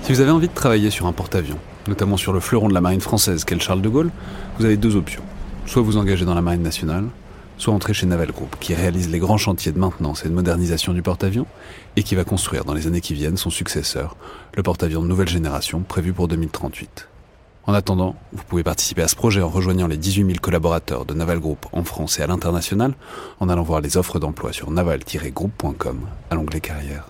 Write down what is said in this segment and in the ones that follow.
Si vous avez envie de travailler sur un porte-avions, notamment sur le fleuron de la marine française qu'est le Charles de Gaulle, vous avez deux options. Soit vous engagez dans la marine nationale, soit entrer chez Naval Group, qui réalise les grands chantiers de maintenance et de modernisation du porte-avions, et qui va construire dans les années qui viennent son successeur, le porte-avions de nouvelle génération prévu pour 2038. En attendant, vous pouvez participer à ce projet en rejoignant les 18 000 collaborateurs de Naval Group en France et à l'international, en allant voir les offres d'emploi sur naval-group.com à l'onglet carrière.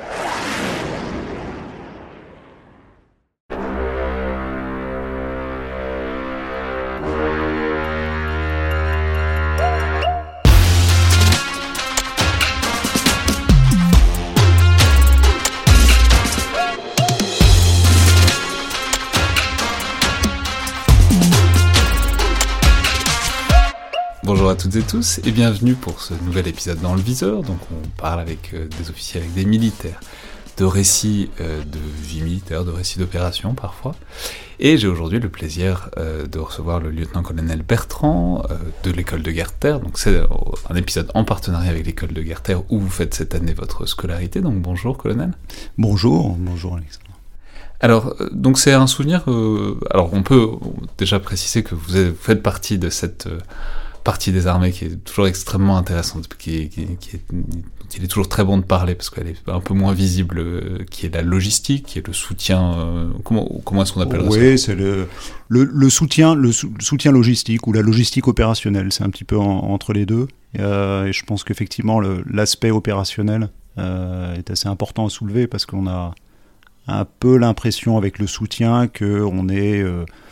Bonjour à toutes et tous et bienvenue pour ce nouvel épisode dans le viseur. Donc on parle avec des officiers, avec des militaires, de récits de vie militaire, de récits d'opérations parfois. Et j'ai aujourd'hui le plaisir de recevoir le lieutenant-colonel Bertrand de l'école de guerre-terre. Donc c'est un épisode en partenariat avec l'école de guerre-terre où vous faites cette année votre scolarité. Donc bonjour colonel. Bonjour Alexandre. Alors, donc c'est un souvenir... alors on peut déjà préciser que vous faites partie de cette... partie des armées qui est toujours extrêmement intéressante, il est toujours très bon de parler parce qu'elle est un peu moins visible, qui est la logistique, qui est le soutien, comment est-ce qu'on appelle ça ? Oui, c'est le soutien logistique ou la logistique opérationnelle, c'est un petit peu entre les deux, et je pense qu'effectivement l'aspect opérationnel est assez important à soulever parce qu'on a un peu l'impression avec le soutien qu'on est...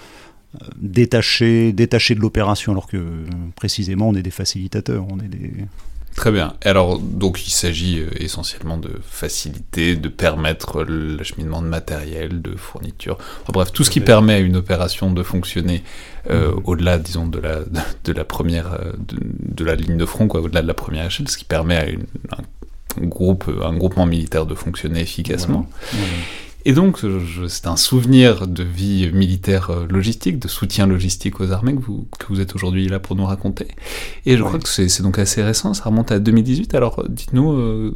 détaché de l'opération, alors que précisément on est des facilitateurs, Très bien. Alors donc il s'agit essentiellement de faciliter, de permettre l'acheminement de matériel, de fourniture, enfin, bref, tout ce qui permet à une opération de fonctionner au-delà, disons, de la première, de la ligne de front, quoi, au-delà de la première échelle, ce qui permet à un groupement militaire de fonctionner efficacement. Voilà. Et donc, c'est un souvenir de vie militaire logistique, de soutien logistique aux armées que vous êtes aujourd'hui là pour nous raconter. Et je crois que c'est donc assez récent, ça remonte à 2018. Alors, dites-nous,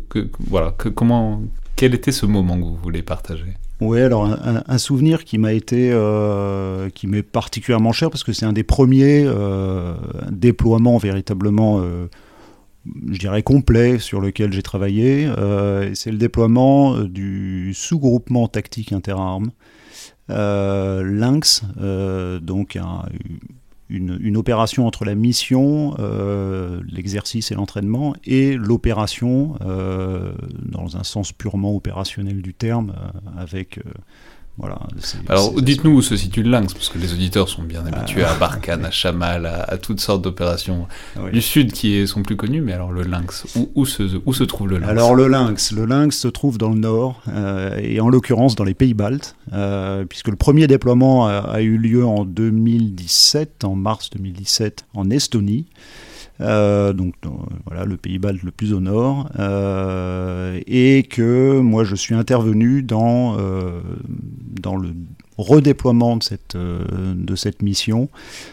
quel était ce moment que vous voulez partager ? Oui, alors un souvenir qui m'est particulièrement cher parce que c'est un des premiers déploiements véritablement... je dirais complet, sur lequel j'ai travaillé. C'est le déploiement du sous-groupement tactique interarmes, Lynx, donc une opération entre la mission, l'exercice et l'entraînement, et l'opération, dans un sens purement opérationnel du terme, avec... Voilà, alors dites-nous où se situe le Lynx, parce que les auditeurs sont bien habitués à Barkhane, à Chamal, à toutes sortes d'opérations du Sud qui sont plus connues, mais alors le Lynx, où se trouve le Lynx ? Alors le Lynx se trouve dans le nord, et en l'occurrence dans les pays baltes, puisque le premier déploiement a eu lieu en mars 2017, en Estonie. Voilà, le pays balte le plus au nord, et que moi je suis intervenu dans le redéploiement de cette mission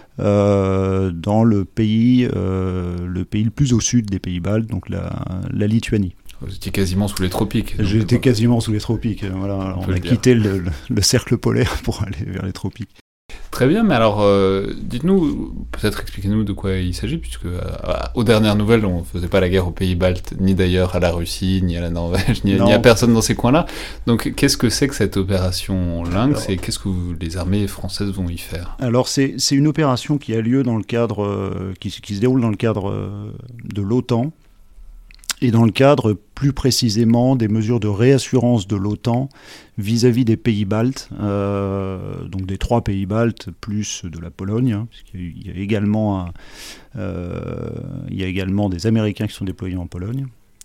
dans le pays le plus au sud des pays baltes, donc la Lituanie. Vous étiez quasiment sous les tropiques. J'étais quasiment sous les tropiques, voilà. On a quitté le cercle polaire pour aller vers les tropiques. Très bien, mais alors, dites-nous, peut-être expliquez-nous de quoi il s'agit, puisque aux dernières nouvelles, on ne faisait pas la guerre aux pays baltes, ni d'ailleurs à la Russie, ni à la Norvège, ni à personne dans ces coins-là. Donc, qu'est-ce que c'est que cette opération Lynx, et qu'est-ce que les armées françaises vont y faire ? Alors, c'est une opération qui a lieu dans le cadre, qui se déroule dans le cadre de l'OTAN, et dans le cadre plus précisément des mesures de réassurance de l'OTAN vis-à-vis des pays baltes, donc des 3 pays baltes plus de la Pologne, puisqu'il y a également des Américains qui sont déployés en Pologne,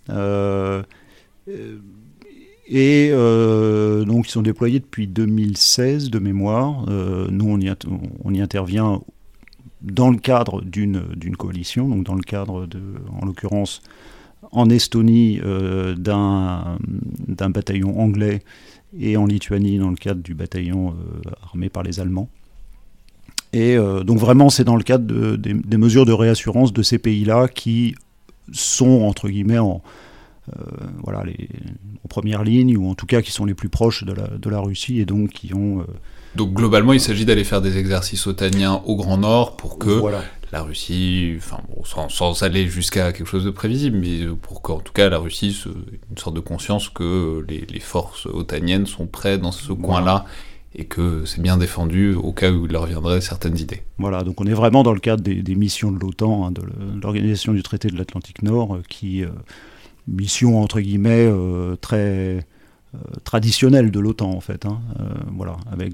donc ils sont déployés depuis 2016 de mémoire. Nous on y intervient dans le cadre d'une coalition, donc dans le cadre en l'occurrence en Estonie d'un bataillon anglais, et en Lituanie dans le cadre du bataillon armé par les Allemands. Et donc vraiment c'est dans le cadre des mesures de réassurance de ces pays-là qui sont entre guillemets voilà, en première ligne, ou en tout cas qui sont les plus proches de la Russie, et donc qui ont... Donc globalement, il s'agit d'aller faire des exercices otaniens au Grand Nord pour que voilà. la Russie, enfin bon, sans aller jusqu'à quelque chose de prévisible, mais pour qu'en tout cas la Russie une sorte de conscience que les forces otaniennes sont prêtes dans ce coin-là et que c'est bien défendu au cas où il leur viendrait certaines idées. Voilà, donc on est vraiment dans le cadre des missions de l'OTAN, de l'Organisation du traité de l'Atlantique Nord, qui mission entre guillemets très traditionnelle de l'OTAN en fait, voilà, avec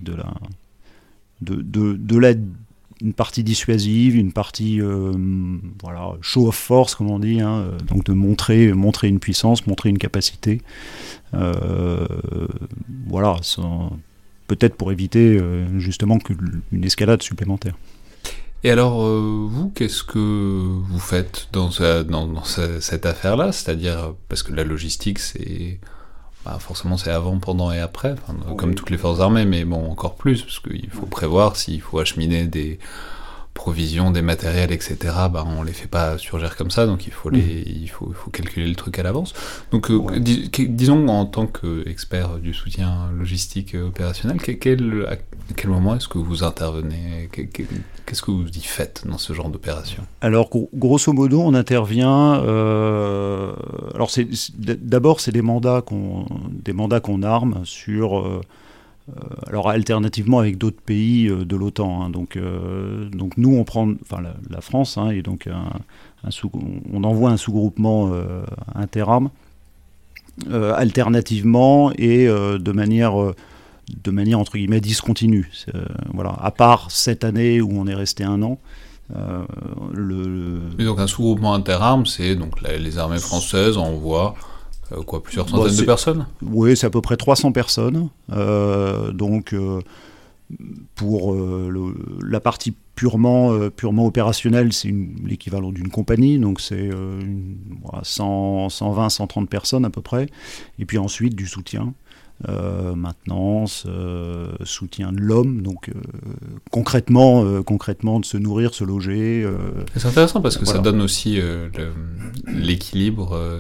une partie dissuasive, une partie voilà, show of force comme on dit, donc de montrer une puissance, montrer une capacité, voilà, peut-être pour éviter justement une escalade supplémentaire. Et alors, vous, qu'est-ce que vous faites dans cette affaire-là ? C'est-à-dire, parce que la logistique, c'est... forcément, c'est avant, pendant et après, comme toutes les forces armées, mais bon, encore plus, parce qu'il faut prévoir s'il faut acheminer des provisions, des matériels, etc. On les fait pas surgir comme ça, donc il faut calculer le truc à l'avance. Donc, disons, en tant qu'expert du soutien logistique opérationnel, à quel moment est-ce que vous intervenez ? Qu'est-ce que vous y faites dans ce genre d'opération ? Alors, grosso modo, on intervient... alors, d'abord, c'est des mandats qu'on arme sur... alors alternativement avec d'autres pays de l'OTAN, donc nous on prend, la France, et donc on envoie un sous-groupement interarmes alternativement et de manière entre guillemets discontinue, voilà, à part cette année où on est resté un an. Et donc un sous-groupement interarmes, c'est donc les armées françaises envoient plusieurs centaines de personnes ? Oui, c'est à peu près 300 personnes. Donc, pour la partie purement opérationnelle, c'est l'équivalent d'une compagnie. Donc, c'est 120, 130 personnes à peu près. Et puis ensuite, du soutien. Maintenance, soutien de l'homme, donc concrètement de se nourrir, se loger. C'est intéressant parce que ça donne aussi l'équilibre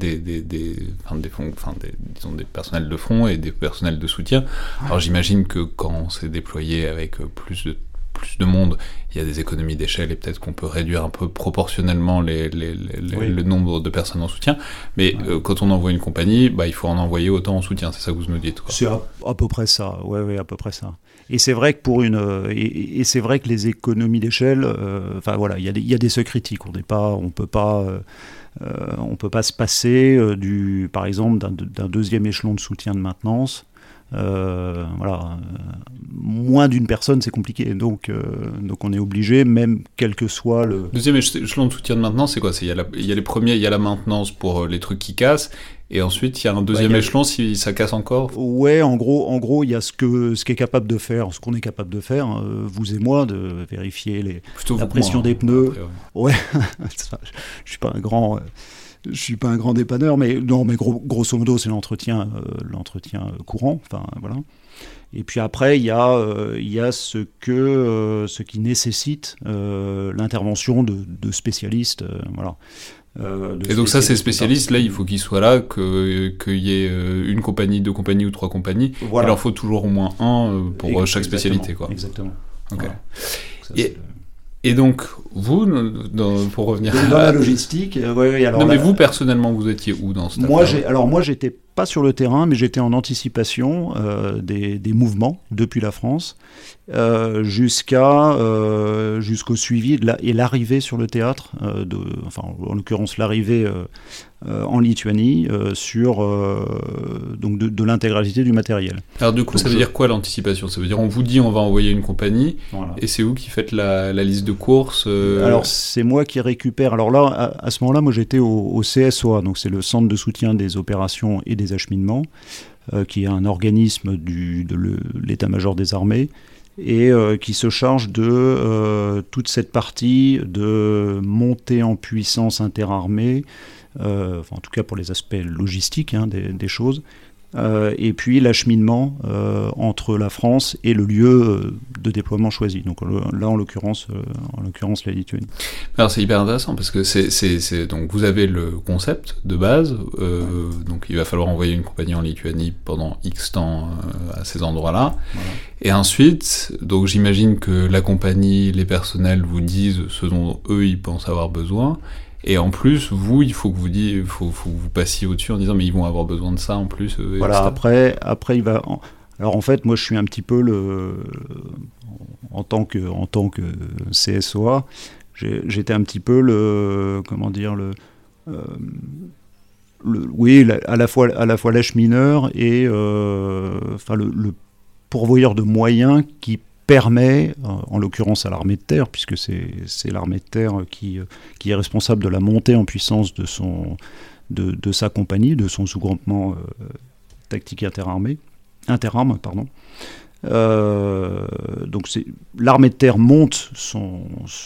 disons des personnels de front et des personnels de soutien. Alors j'imagine que quand c'est déployé avec plus de monde, il y a des économies d'échelle et peut-être qu'on peut réduire un peu proportionnellement le nombre de personnes en soutien. Mais quand on envoie une compagnie, il faut en envoyer autant en soutien. C'est ça que vous nous dites, quoi. C'est à peu près ça. Ouais, à peu près ça. Et c'est vrai que et c'est vrai que les économies d'échelle, voilà, il y a des seuils critiques. On peut pas se passer par exemple d'un deuxième échelon de soutien de maintenance. Voilà, moins d'une personne, c'est compliqué. Donc on est obligé, même quel que soit le... Deuxième échelon de soutien de maintenance, c'est quoi ? Il y a les premiers, il y a la maintenance pour les trucs qui cassent, et ensuite il y a un deuxième échelon si ça casse encore ? Ouais, en gros, il y a ce qu'on est capable de faire, vous et moi, de vérifier la pression des pneus. Après, ouais, je suis pas un grand... Je suis pas un grand dépanneur, mais grosso modo, c'est l'entretien courant. Voilà. Et puis après, il y a ce qui nécessite l'intervention de spécialistes. Voilà. Et donc ça, ces spécialistes-là, il faut qu'ils soient là, qu'il y ait une compagnie, deux compagnies ou trois compagnies. Voilà. Il en faut toujours au moins un pour chaque spécialité, quoi. Exactement. Okay. Voilà. Et donc, vous, pour revenir dans la logistique... mais vous, personnellement, vous étiez où dans ce temps-là ? Moi, j'étais pas sur le terrain, mais j'étais en anticipation des mouvements depuis la France jusqu'au suivi et l'arrivée sur le théâtre, en l'occurrence l'arrivée en Lituanie donc de l'intégralité du matériel. Alors du coup, ça veut dire quoi l'anticipation ? Ça veut dire on vous dit on va envoyer une compagnie, et c'est vous qui faites la liste de courses Alors c'est moi qui récupère. Alors là, à ce moment-là, moi j'étais au CSOA, donc c'est le Centre de soutien des opérations et des acheminements, qui est un organisme de l'état-major des armées, et qui se charge de toute cette partie de montée en puissance interarmée, en tout cas pour les aspects logistiques des choses, et puis l'acheminement entre la France et le lieu de déploiement choisi. Donc là, en l'occurrence, la Lituanie. Alors c'est hyper intéressant parce que donc vous avez le concept de base, donc il va falloir envoyer une compagnie en Lituanie pendant X temps à ces endroits-là, voilà. Et ensuite, donc j'imagine que la compagnie, les personnels vous disent ce dont eux ils pensent avoir besoin. Et en plus, vous, il faut que vous passiez au-dessus en disant mais ils vont avoir besoin de ça en plus. Voilà. Après, il va. Alors en fait, moi, je suis un petit peu en tant que CSOA, j'étais un petit peu à la fois l'achemineur et le pourvoyeur de moyens qui permet, en l'occurrence à l'armée de terre, puisque c'est l'armée de terre qui est responsable de la montée en puissance de sa compagnie, de son sous-groupement tactique interarme. Donc l'armée de terre monte son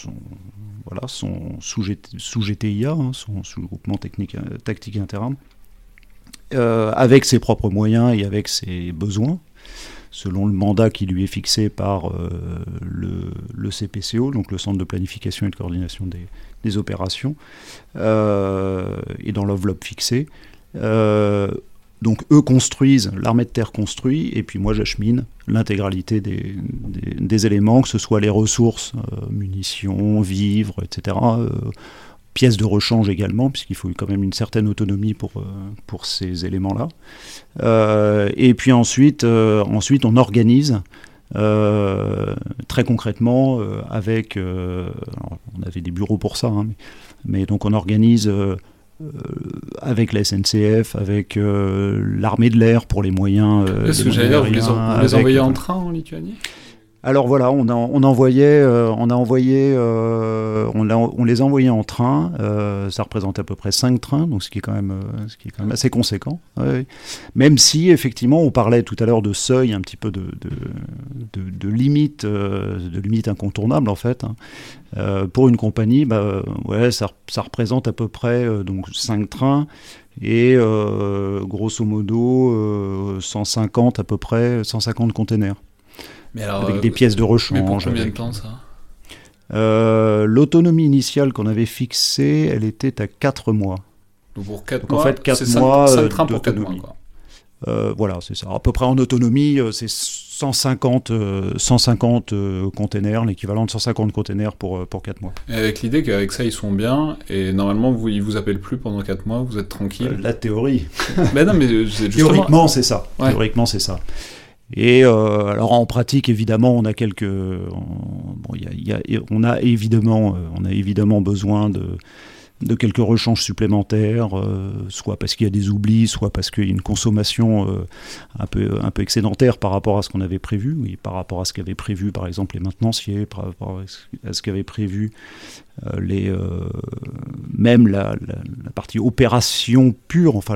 sous-GTIA, son sous-groupement tactique interarme, avec ses propres moyens et avec ses besoins, selon le mandat qui lui est fixé par le CPCO, donc le Centre de planification et de coordination des opérations, et dans l'enveloppe fixée. Donc eux construisent, l'armée de terre construit, et puis moi j'achemine l'intégralité des éléments, que ce soit les ressources, munitions, vivres, etc., pièces de rechange également, puisqu'il faut quand même une certaine autonomie pour ces éléments-là. Et puis ensuite on organise très concrètement avec... on avait des bureaux pour ça, hein, mais donc on organise... avec la SNCF, avec l'armée de l'air pour les moyens. Est-ce que j'allais dire, vous les envoyez en train en Lituanie ? Alors voilà, on les a envoyés en train. Ça représente à peu près 5 trains, donc ce qui est quand même assez conséquent. Ouais. Même si effectivement, on parlait tout à l'heure de seuil, un petit peu de limite incontournable en fait. Hein. Pour une compagnie, ça représente à peu près donc 5 trains. Et grosso modo 150 containers. Mais alors, avec des pièces de rechange. Mais pour combien de temps ça ? L'autonomie initiale qu'on avait fixée, elle était à 4 mois. Donc pour 4 mois, en fait, 4 mois 5 trains pour 4 mois, quoi. Voilà, c'est ça. À peu près en autonomie, c'est 150 containers, l'équivalent de 150 containers pour 4 mois. Et avec l'idée qu'avec ça, ils sont bien, et normalement, ils vous appellent plus pendant 4 mois, vous êtes tranquille. La théorie. Mais non, mais c'est justement... Théoriquement, c'est ça. Ouais. Théoriquement, c'est ça. Et alors en pratique, évidemment, on a on a évidemment besoin de quelques rechanges supplémentaires, soit parce qu'il y a des oublis, soit parce qu'il y a une consommation un peu excédentaire par rapport à ce qu'on avait prévu, par rapport à ce qu'avaient prévu par exemple les maintenanciers, par rapport à ce qu'avaient prévu même la partie opération pure, enfin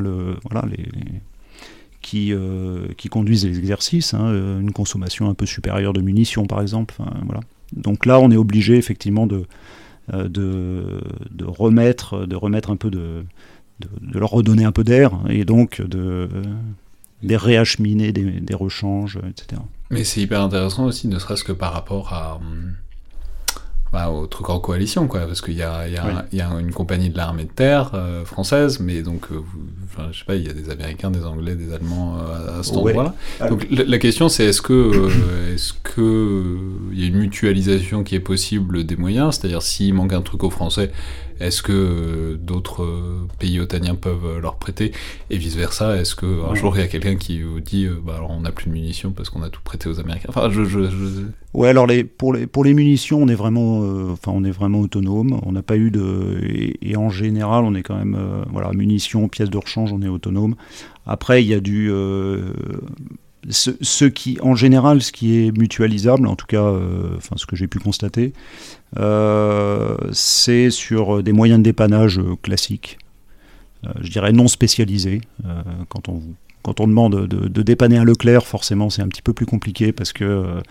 qui conduisent les exercices, hein, une consommation un peu supérieure de munitions par exemple. Voilà. Donc là, on est obligé effectivement de remettre un peu de leur redonner un peu d'air, et donc de réacheminer des rechanges, etc. Mais c'est hyper intéressant aussi, ne serait-ce que par rapport au truc en coalition, quoi, parce qu'il y a une compagnie de l'armée de terre française, mais donc, je sais pas, il y a des Américains, des Anglais, des Allemands à cet endroit-là. Donc la question, c'est est-ce que il y a une mutualisation qui est possible des moyens, c'est-à-dire s'il manque un truc aux Français, est-ce que d'autres pays otaniens peuvent leur prêter, et vice-versa, est-ce qu'un jour il y a quelqu'un qui vous dit alors on n'a plus de munitions parce qu'on a tout prêté aux Américains. Enfin, Ouais, alors pour les munitions, on est vraiment autonome. On n'a pas eu et en général, on est quand même munitions, pièces de rechange, on est autonome. Après, il y a ce qui est mutualisable, en tout cas, ce que j'ai pu constater, c'est sur des moyens de dépannage classiques, je dirais non spécialisés. Quand on demande de dépanner un Leclerc, forcément, c'est un petit peu plus compliqué parce que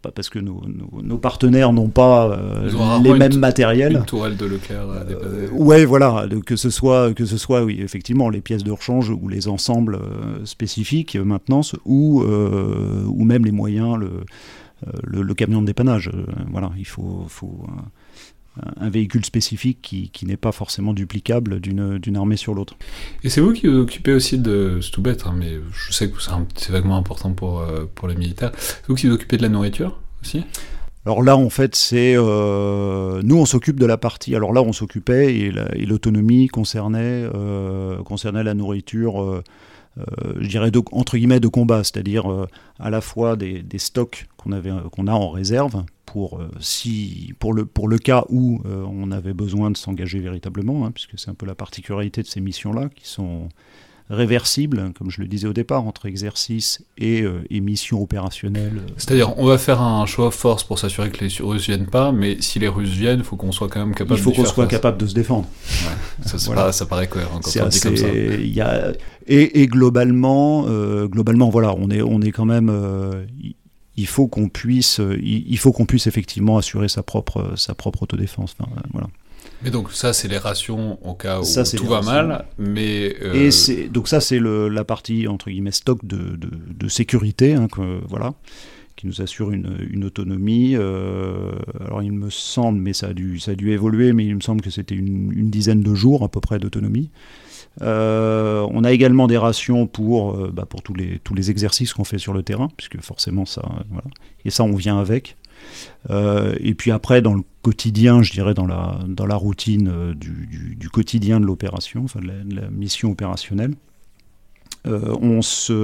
pas parce que nos partenaires n'ont pas les mêmes matériels. Une tourelle de Leclerc à déposer. Ouais, voilà, que ce soit, oui, effectivement, les pièces de rechange ou les ensembles spécifiques, maintenance, ou même les moyens, le camion de dépannage. Voilà, il faut un véhicule spécifique qui n'est pas forcément duplicable d'une armée sur l'autre. Et c'est vous qui vous occupez aussi de... C'est tout bête, hein, mais je sais que c'est vaguement important pour les militaires. C'est vous qui vous occupez de la nourriture aussi ? Alors là, en fait, c'est... nous, on s'occupe de la partie... Alors là, on s'occupait, et l'autonomie concernait la nourriture... je dirais entre guillemets de combat, c'est-à-dire à la fois des stocks qu'on a en réserve pour le cas où on avait besoin de s'engager véritablement, hein, puisque c'est un peu la particularité de ces missions-là qui sont réversibles, comme je le disais au départ, entre exercice et mission opérationnelle. C'est-à-dire, on va faire un show of force pour s'assurer que les Russes viennent pas, mais si les Russes viennent, il faut qu'on soit quand même capable de faire face. Il faut qu'on soit capable de se défendre. Ouais, voilà. Ça paraît cohérent quand on dit comme ça. Et globalement, voilà, on est quand même... il faut qu'on puisse effectivement assurer sa propre autodéfense. Enfin, voilà. Mais donc ça, c'est les rations au cas où tout va mal, mais... Donc ça, c'est la partie, entre guillemets, stock de sécurité, hein, voilà, qui nous assure une autonomie. Alors il me semble, mais ça a dû évoluer, mais il me semble que c'était une dizaine de jours à peu près d'autonomie. On a également des rations pour tous les exercices qu'on fait sur le terrain, puisque forcément ça, voilà. Et ça on vient avec. Et puis après dans le quotidien, je dirais dans la routine du quotidien de l'opération, enfin de la mission opérationnelle, on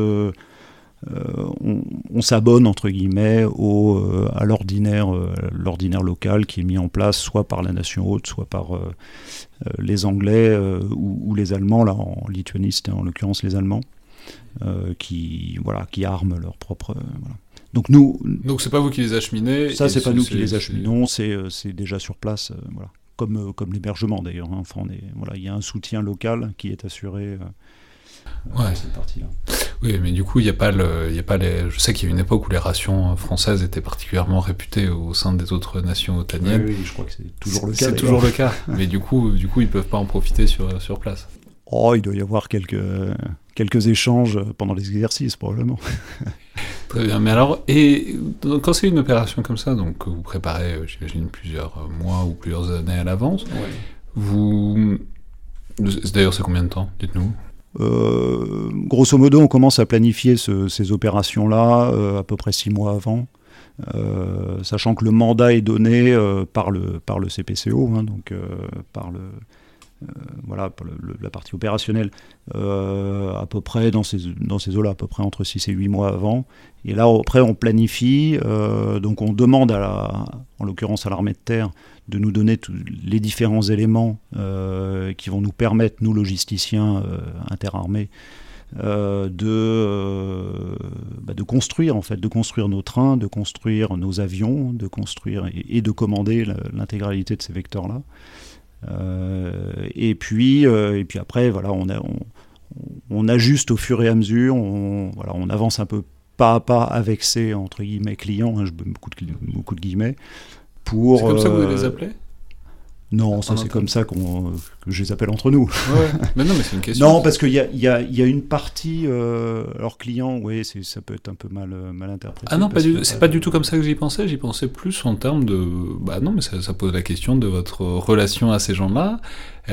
s'abonne entre guillemets à l'ordinaire local qui est mis en place soit par la nation hôte, soit par les Anglais ou les Allemands, là en Lituanie c'était en l'occurrence les Allemands, qui arment leur propre... voilà. Donc c'est pas vous qui les acheminez. Ça c'est pas nous qui les acheminons, c'est déjà sur place, voilà. Comme l'hébergement d'ailleurs, hein. Enfin, il y a un soutien local qui est assuré dans cette partie-là. Oui, mais du coup, il y a pas les... Je sais qu'il y a une époque où les rations françaises étaient particulièrement réputées au sein des autres nations otaniennes. Oui, je crois que c'est toujours le cas. C'est toujours le cas, mais du coup, ils peuvent pas en profiter sur place. Oh, il doit y avoir quelques échanges pendant les exercices, probablement. Très bien, mais alors, et quand c'est une opération comme ça, donc que vous préparez, j'imagine, plusieurs mois ou plusieurs années à l'avance, d'ailleurs, c'est combien de temps, dites-nous ? Grosso modo, on commence à planifier ces opérations-là à peu près 6 mois avant, sachant que le mandat est donné par le CPCO, hein, donc par la partie opérationnelle, à peu près dans ces eaux-là, à peu près entre 6 et 8 mois avant. Et là, après, on planifie, donc on demande en l'occurrence à l'armée de terre, de nous donner tous les différents éléments qui vont nous permettre, nous logisticiens interarmées, de construire nos trains, de construire nos avions, de construire et de commander l'intégralité de ces vecteurs-là. Et puis après, voilà, on ajuste au fur et à mesure, on avance un peu pas à pas avec ces entre guillemets clients, hein, je mets beaucoup de guillemets. C'est comme ça que vous les appelez ? Non, ça c'est comme ça que je les appelle entre nous. Ouais. Mais non, mais c'est une question. Non, parce qu'il y a une partie, alors client, oui, ça peut être un peu mal interprété. Ah non, c'est pas du tout comme ça que j'y pensais plus en termes de... Bah non, mais ça pose la question de votre relation à ces gens-là,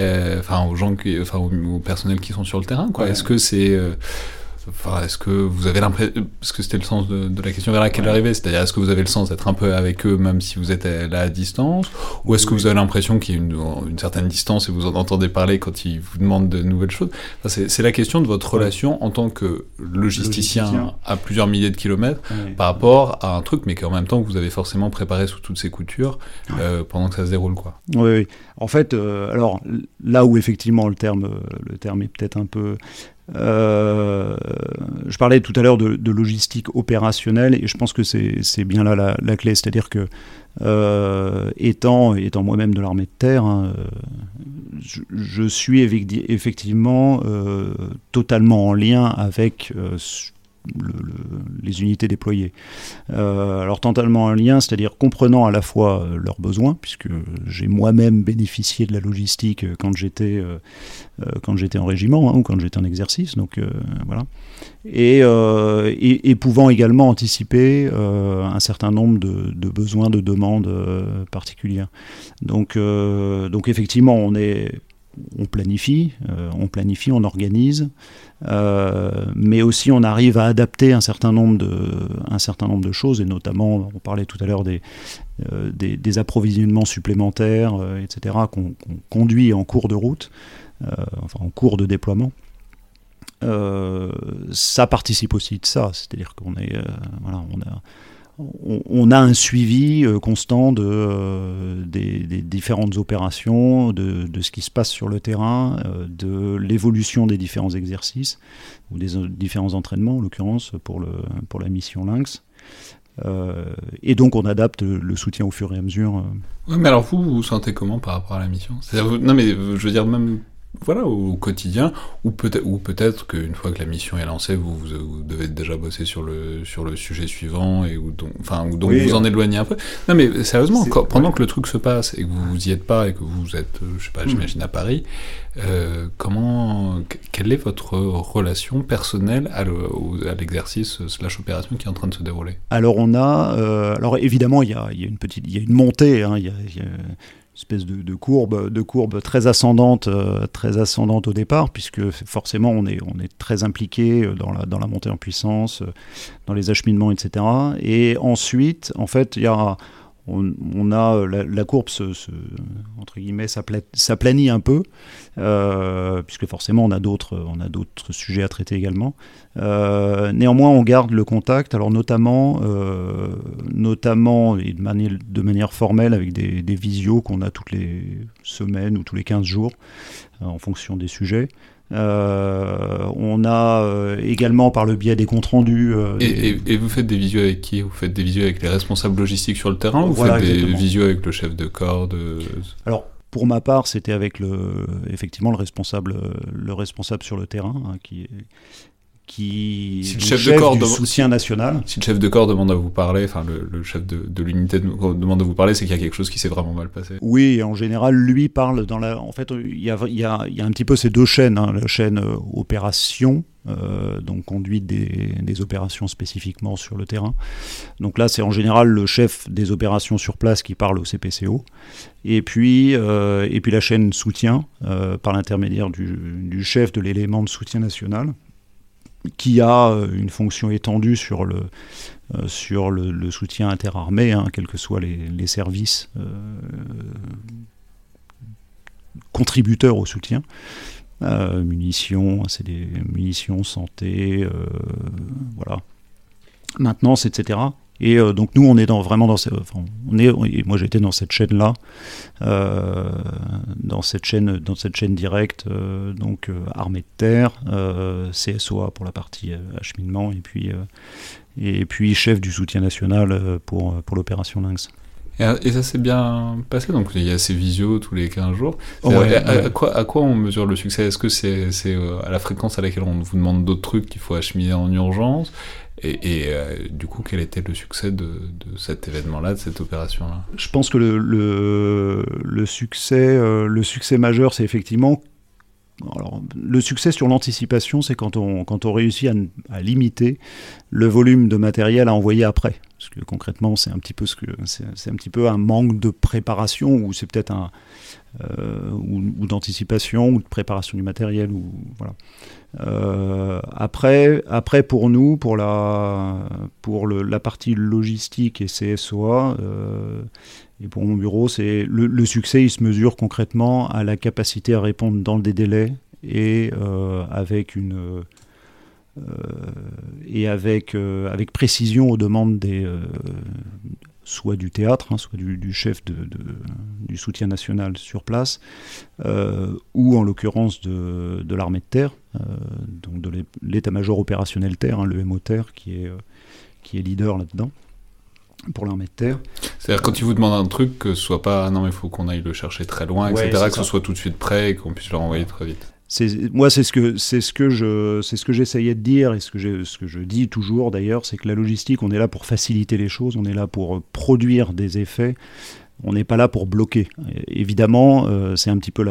au personnel qui sont sur le terrain, quoi. Ouais. Est-ce que c'est... est-ce que vous avez l'impression... Parce que c'était le sens de la question vers laquelle j'arrivais, c'est-à-dire est-ce que vous avez le sens d'être un peu avec eux même si vous êtes là à distance, ou est-ce que vous avez l'impression qu'il y a une certaine distance et vous en entendez parler quand ils vous demandent de nouvelles choses ? C'est la question de votre relation en tant que logisticien à plusieurs milliers de kilomètres par rapport à un truc, mais qu'en même temps vous avez forcément préparé sous toutes ces coutures pendant que ça se déroule, quoi. Oui. En fait, alors là où effectivement le terme est peut-être un peu... je parlais tout à l'heure de logistique opérationnelle et je pense que c'est bien là la clé, c'est-à-dire que étant moi-même de l'armée de terre, hein, je suis effectivement totalement en lien avec les unités déployées. Alors totalement en lien, c'est-à-dire comprenant à la fois leurs besoins, puisque j'ai moi-même bénéficié de la logistique quand j'étais en régiment, ou quand j'étais en exercice, donc voilà. Et pouvant également anticiper un certain nombre de besoins, de demandes particulières. Donc effectivement, on planifie, on organise, mais aussi on arrive à adapter un certain nombre de choses, et notamment, on parlait tout à l'heure des approvisionnements supplémentaires, etc., qu'on conduit en cours de route, en cours de déploiement. Ça participe aussi de ça, c'est-à-dire qu'on on a un suivi constant des différentes opérations, de ce qui se passe sur le terrain, de l'évolution des différents exercices, ou des différents entraînements, en l'occurrence pour la mission Lynx. Et donc on adapte le soutien au fur et à mesure. Oui, mais alors vous sentez comment par rapport à la mission ? Non mais je veux dire même... Voilà, au quotidien, ou peut-être qu'une fois que la mission est lancée, vous devez déjà bosser sur le sujet suivant, et donc oui, vous en éloignez un peu. Non mais sérieusement, pendant que le truc se passe, et que vous y êtes pas, et que vous êtes, je sais pas, j'imagine à Paris, quelle est votre relation personnelle à l'exercice / opération qui est en train de se dérouler ? Alors alors évidemment il y a une montée, il y a espèce de courbe très ascendante au départ, puisque forcément on est très impliqué dans la montée en puissance, dans les acheminements, etc. Et ensuite, en fait, on a la courbe entre guillemets s'aplanit un peu, puisque forcément on a d'autres sujets à traiter également. Néanmoins, on garde le contact, alors notamment et de manière formelle, avec des visios qu'on a toutes les semaines ou tous les 15 jours, en fonction des sujets. On a également, par le biais des comptes rendus... Et vous faites des visios avec qui ? Vous faites des visios avec les responsables logistiques sur le terrain, ou vous faites des visios avec le chef de corps Alors, pour ma part, c'était avec effectivement le responsable sur le terrain, qui si le chef de corps du soutien national. Si le chef de corps demande à vous parler, enfin le chef de l'unité demande à vous parler, c'est qu'il y a quelque chose qui s'est vraiment mal passé. Oui, en général, lui parle en fait, il y a un petit peu ces deux chaînes, la chaîne opération, donc conduite des opérations spécifiquement sur le terrain. Donc là, c'est en général le chef des opérations sur place qui parle au CPCO. Et puis la chaîne soutien, par l'intermédiaire du chef de l'élément de soutien national, qui a une fonction étendue sur le soutien interarmé, quels que soient les services contributeurs au soutien. Munitions, c'est des munitions, santé, voilà, maintenance, etc. Et donc nous, on est vraiment dans et moi j'étais dans cette chaîne-là, dans cette chaîne directe, donc armée de terre, CSOA pour la partie acheminement, et puis chef du soutien national pour l'opération Lynx. Et ça s'est bien passé, donc il y a ces visios tous les 15 jours. À quoi on mesure le succès ? Est-ce que c'est à la fréquence à laquelle on vous demande d'autres trucs qu'il faut acheminer en urgence ? Et du coup, quel était le succès de cet événement-là, de cette opération-là ? Je pense que le succès majeur, c'est effectivement... Alors, le succès sur l'anticipation, c'est quand on réussit à limiter le volume de matériel à envoyer après. Parce que concrètement, c'est un petit peu un manque de préparation, ou c'est peut-être ou d'anticipation, ou de préparation du matériel, ou voilà. Après pour nous, pour la partie logistique et CSOA, et pour mon bureau, c'est le succès, il se mesure concrètement à la capacité à répondre dans des délais, et avec précision aux demandes soit du théâtre, soit du chef du soutien national sur place, ou en l'occurrence de l'armée de terre, donc de l'état-major opérationnel terre, le MOTER, qui est leader là-dedans, pour l'armée de terre. C'est-à-dire quand ils vous demandent un truc, que ce soit pas « non mais il faut qu'on aille le chercher très loin », etc., que ce soit tout de suite prêt et qu'on puisse le renvoyer très vite. Moi, c'est ce que j'essayais de dire et ce que je dis toujours d'ailleurs, c'est que la logistique, on est là pour faciliter les choses, on est là pour produire des effets, on n'est pas là pour bloquer. Et évidemment, c'est un petit peu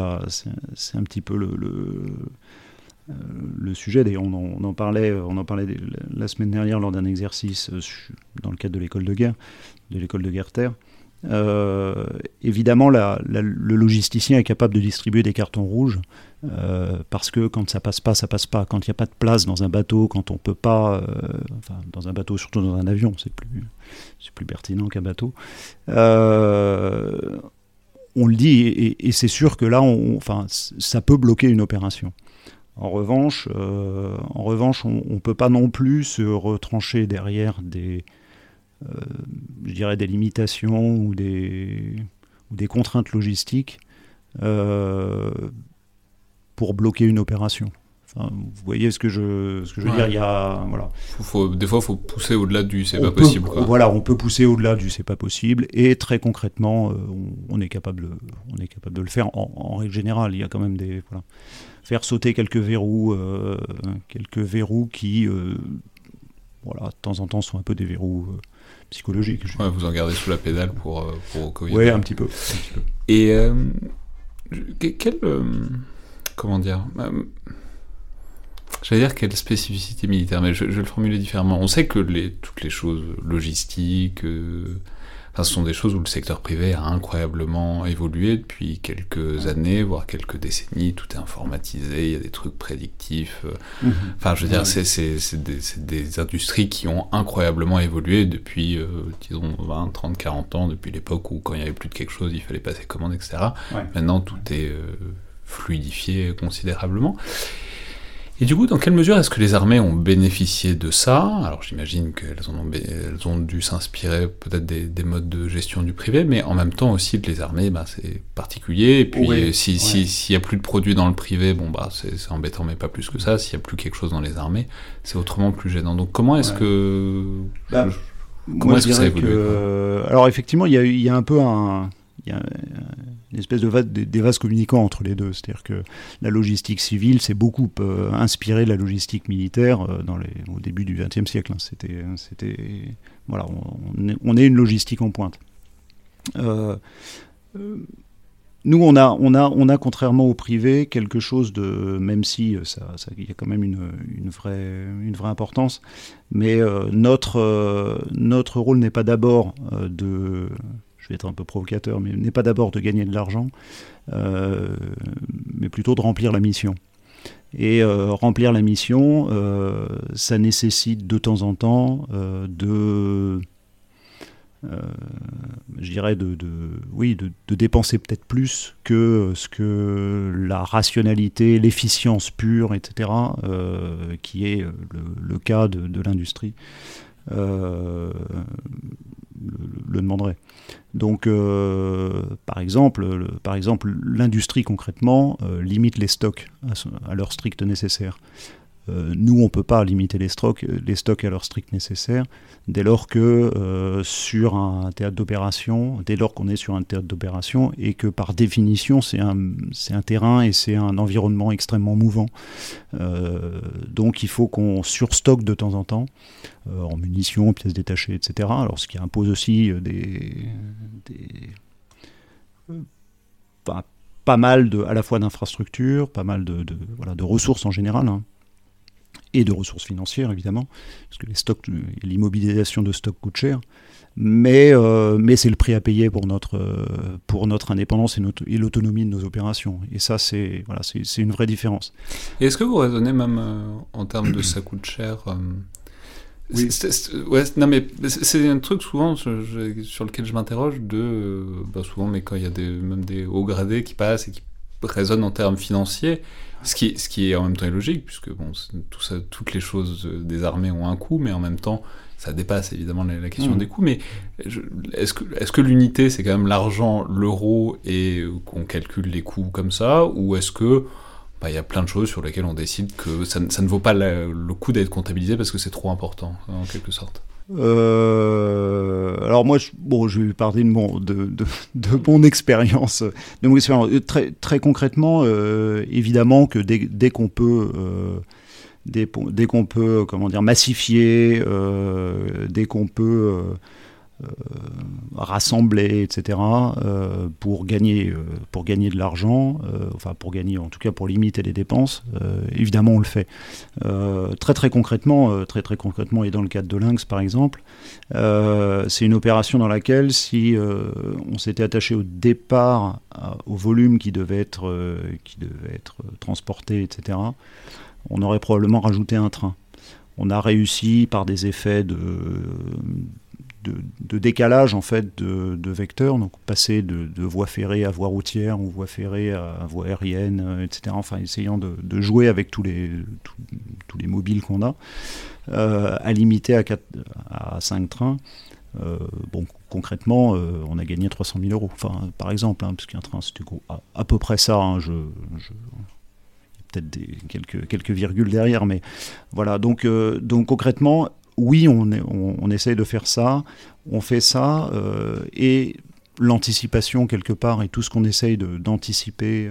le sujet. D'ailleurs, on en parlait la semaine dernière lors d'un exercice dans le cadre de l'école de guerre terre. Évidemment, le logisticien est capable de distribuer des cartons rouges parce que quand ça passe pas, ça passe pas. Quand il n'y a pas de place dans un bateau, quand on peut pas, dans un bateau, surtout dans un avion, c'est plus pertinent qu'un bateau. On le dit et c'est sûr que là, ça peut bloquer une opération. En revanche, on peut pas non plus se retrancher derrière je dirais des limitations ou des contraintes logistiques pour bloquer une opération. Enfin, vous voyez ce que je veux dire. Il y a, voilà. Des fois, il faut pousser au-delà du c'est pas possible. Quoi. Voilà, on peut pousser au-delà du c'est pas possible et très concrètement, on est capable de le faire. En règle générale, il y a quand même faire sauter quelques verrous qui, de temps en temps, sont un peu des verrous psychologiques. Ouais, vous en gardez sous la pédale pour Covid. Oui, un petit peu. Et comment dire j'allais dire quelle spécificité militaire, mais je vais le formuler différemment. On sait que toutes les choses logistiques, ce sont des choses où le secteur privé a incroyablement évolué depuis quelques années, voire quelques décennies. Tout est informatisé, il y a des trucs prédictifs. Enfin, je veux dire, c'est des industries qui ont incroyablement évolué depuis, disons, 20, 30, 40 ans, depuis l'époque où, quand il n'y avait plus de quelque chose, il fallait passer commande, etc. Ouais. Maintenant, tout est fluidifié considérablement. Et du coup, dans quelle mesure est-ce que les armées ont bénéficié de ça ? Alors j'imagine qu'elles ont dû s'inspirer peut-être des modes de gestion du privé, mais en même temps aussi que les armées, c'est particulier. Et puis s'il n'y a plus de produits dans le privé, c'est embêtant, mais pas plus que ça. S'il n'y a plus quelque chose dans les armées, c'est autrement plus gênant. Donc comment est-ce que... comment est-ce que ça évolue alors effectivement, il y a un peu une espèce des vases communicants entre les deux. C'est-à-dire que la logistique civile s'est beaucoup inspirée de la logistique militaire au début du XXe siècle. Voilà, on est une logistique en pointe. Nous, on a contrairement au privé quelque chose de, même si il y a quand même une vraie importance, mais notre rôle n'est pas d'abord je vais être un peu provocateur, mais n'est pas d'abord de gagner de l'argent, mais plutôt de remplir la mission. Et remplir la mission, ça nécessite de temps en temps de dépenser peut-être plus que ce que la rationalité, l'efficience pure, etc., qui est le cas de l'industrie, le demanderait. Donc, par exemple, l'industrie concrètement limite les stocks à leur strict nécessaire. Nous, on ne peut pas limiter les stocks à leur strict nécessaire dès lors que sur un théâtre d'opération, qu'on est sur un théâtre d'opération et que par définition c'est un terrain et c'est un environnement extrêmement mouvant. Donc il faut qu'on surstocke de temps en temps en munitions, pièces détachées, etc. Alors ce qui impose aussi pas mal à la fois d'infrastructures, pas mal de ressources en général, hein. Et de ressources financières évidemment, parce que l'immobilisation de stocks coûte cher, mais c'est le prix à payer pour notre indépendance et l'autonomie de nos opérations. Et ça, c'est une vraie différence. Et est-ce que vous raisonnez même en termes de ça coûte cher Oui. Non mais c'est un truc souvent sur lequel je m'interroge souvent, mais quand il y a même des hauts gradés qui passent et qui raisonnent en termes financiers, ce qui est en même temps illogique, puisque toutes les choses des armées ont un coût, mais en même temps ça dépasse évidemment la question des coûts. Mais est-ce que l'unité c'est quand même l'argent, l'euro, et qu'on calcule les coûts comme ça, ou est-ce que y a plein de choses sur lesquelles on décide que ça ne vaut pas le coup d'être comptabilisé parce que c'est trop important, en quelque sorte? Alors moi, je vais parler de mon expérience. Très concrètement, évidemment que dès qu'on peut, comment dire, massifier, dès qu'on peut rassembler, etc., pour gagner de l'argent, pour limiter les dépenses, évidemment on le fait. Très concrètement, et dans le cadre de Lynx par exemple, c'est une opération dans laquelle si on s'était attaché au départ au volume qui devait être transporté, etc., on aurait probablement rajouté un train. On a réussi par des effets de décalage en fait de vecteurs, donc passer de voie ferrée à voie routière ou voie ferrée à voie aérienne, etc. Enfin, essayant de jouer avec tous les mobiles qu'on a, à limiter à 5 trains. Concrètement, on a gagné 300 000 euros. Enfin, par exemple, parce qu'un train c'était à peu près ça. Peut-être quelques virgules derrière, mais voilà. Donc concrètement. Oui, on essaye de faire ça, on fait ça, et l'anticipation quelque part, et tout ce qu'on essaye d'anticiper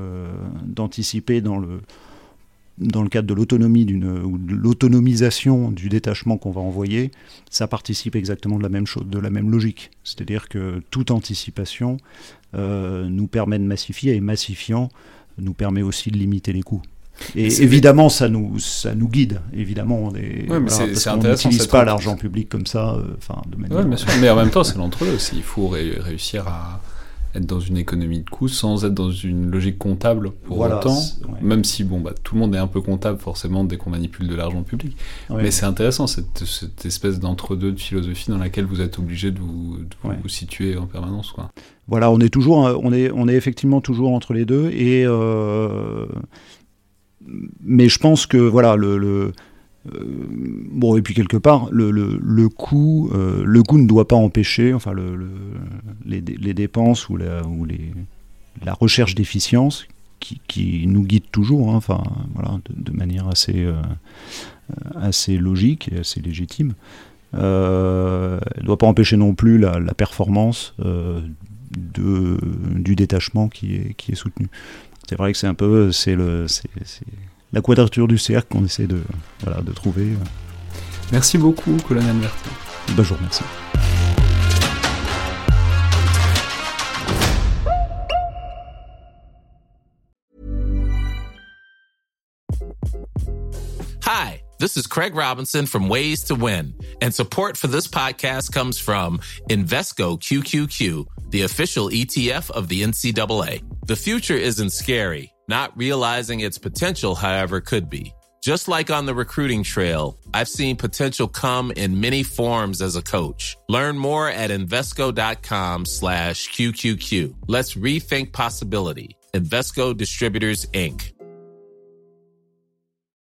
dans le cadre de l'autonomie ou de l'autonomisation du détachement qu'on va envoyer, ça participe exactement de la même chose, de la même logique. C'est-à-dire que toute anticipation nous permet de massifier, et massifiant nous permet aussi de limiter les coûts. Et évidemment, ça nous guide. Évidemment, c'est on n'utilise pas l'argent public comme ça, de manière. Ouais, bien sûr. Mais en même temps, c'est l'entre-deux aussi. Il faut réussir à être dans une économie de coûts sans être dans une logique comptable pour autant. Ouais. Même si tout le monde est un peu comptable forcément dès qu'on manipule de l'argent public. Ouais. Mais c'est intéressant cette espèce d'entre-deux de philosophie dans laquelle vous êtes obligé de vous situer en permanence, quoi. Voilà, on est effectivement toujours entre les deux et. Mais je pense que voilà et puis quelque part le coût ne doit pas empêcher les dépenses ou la recherche d'efficience qui nous guide toujours de manière assez logique et assez légitime. Ne doit pas empêcher non plus la performance du détachement qui est soutenu. C'est vrai que c'est un peu la quadrature du cercle qu'on essaie de trouver. Merci beaucoup, colonel Verty. Je vous remercie. Hi, this is Craig Robinson from Ways to Win, and support for this podcast comes from Invesco QQQ, the official ETF of the NCAA. The future isn't scary. Not realizing its potential, however, could be. Just like on the recruiting trail, I've seen potential come in many forms as a coach. Learn more at Invesco.com/QQQ. Let's rethink possibility. Invesco Distributors, Inc.